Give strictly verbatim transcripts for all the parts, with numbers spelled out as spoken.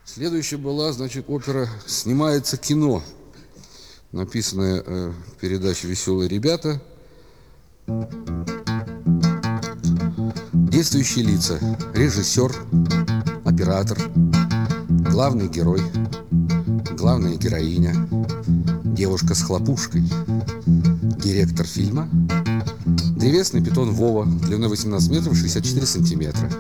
Следующая была, значит, опера «Снимается кино», написанная э, в передаче «Веселые ребята». Действующие лица: режиссер, оператор, главный герой, главная героиня, девушка с хлопушкой, директор фильма, древесный питон Вова длиной восемнадцать метров шестьдесят четыре сантиметра.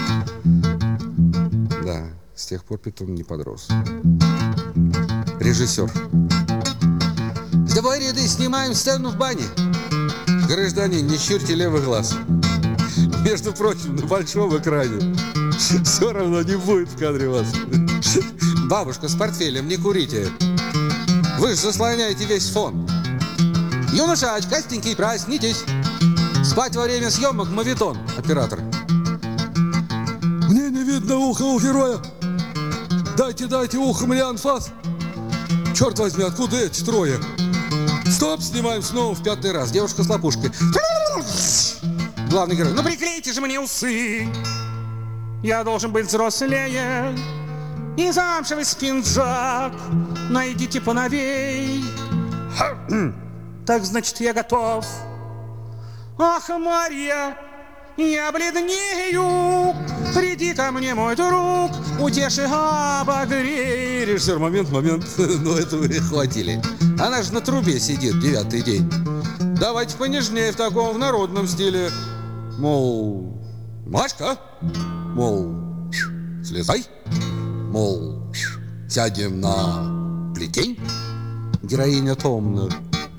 Да, с тех пор питон не подрос. Режиссер: с тобой ряды снимаем сцену в бане. Гражданин, не щурьте левый глаз. Между прочим, на большом экране все равно не будет в кадре вас. Бабушка с портфелем, не курите. Вы же заслоняете весь фон. Юноша, очкастенький, проснитесь. Спать во время съемок мавитон. Оператор: мне не видно ухо у героя. Дайте, дайте ухо мне анфас. Черт возьми, откуда эти трое? Стоп, снимаем снова в пятый раз. Девушка с лопушкой. Главный герой: ну приклейте же мне усы. Я должен быть взрослее. И замшевый спинджак найдите поновей. Так значит, я готов. Ах, Марья, я бледнею. Приди ко мне, мой друг, утеши, обогрей. Режиссер: момент, момент. Ну это вы хватили. Она же на трубе сидит девятый день. Давайте понежнее в таком в народном стиле. Мол, Машка, мол, слезай. Мол, сядем на плетень. Героиня томно: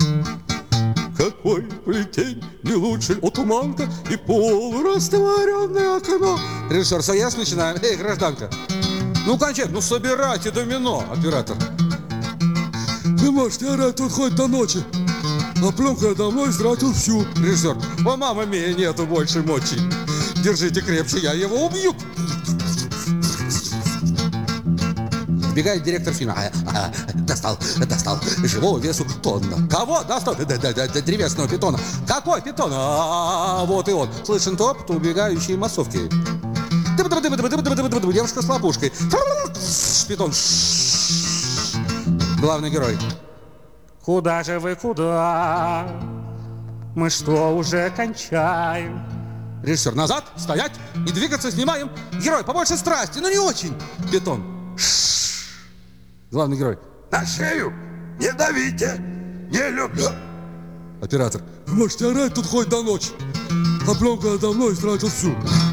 какой плетень не лучше от туманка и полурастворенное окно. Режиссер: сояс, начинаем. Эй, гражданка, ну кончай, ну собирайте домино. Оператор: вы можете орать тут хоть до ночи, а пленку я давно истратил всю. Режиссер: о, мама мия, нету больше мочи. Держите крепче, я его убью. Бегает директор фильма. А, а, достал, достал. Живого весу тонна. Кого достал? Да, да, да, да, древесного питона. Какой питон? А, вот и он. Слышен топот убегающей массовки. Девушка с лопушкой. Питон. Главный герой: куда же вы, куда? Мы что, уже кончаем? Режиссер: назад, стоять и двигаться, снимаем. Герой: побольше страсти, но не очень. Питон. Главный герой: на шею не давите, не люблю. Оператор: вы можете орать тут хоть до ночи, а пленку я давно истратил всю.